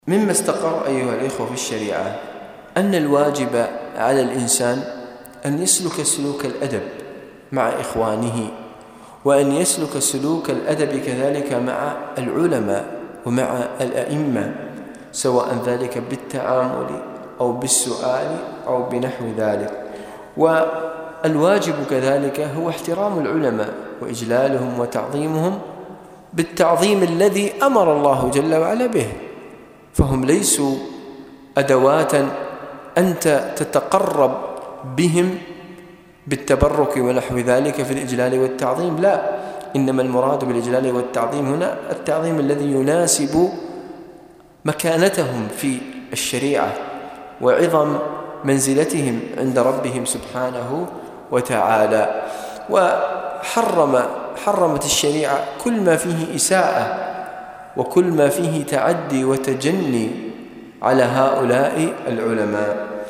مما استقر أيها الإخوة في الشريعة أن الواجب على الإنسان أن يسلك سلوك الأدب مع إخوانه، وأن يسلك سلوك الأدب كذلك مع العلماء ومع الأئمة، سواء ذلك بالتعامل أو بالسؤال أو بنحو ذلك. والواجب كذلك هو احترام العلماء وإجلالهم وتعظيمهم بالتعظيم الذي أمر الله جل وعلا به، فهم ليسوا أدوات أنت تتقرب بهم بالتبرك ونحو ذلك في الإجلال والتعظيم، لا، إنما المراد بالإجلال والتعظيم هنا التعظيم الذي يناسب مكانتهم في الشريعة وعظم منزلتهم عند ربهم سبحانه وتعالى. وحرمت الشريعة كل ما فيه إساءة وكل ما فيه تعدي وتجني على هؤلاء العلماء.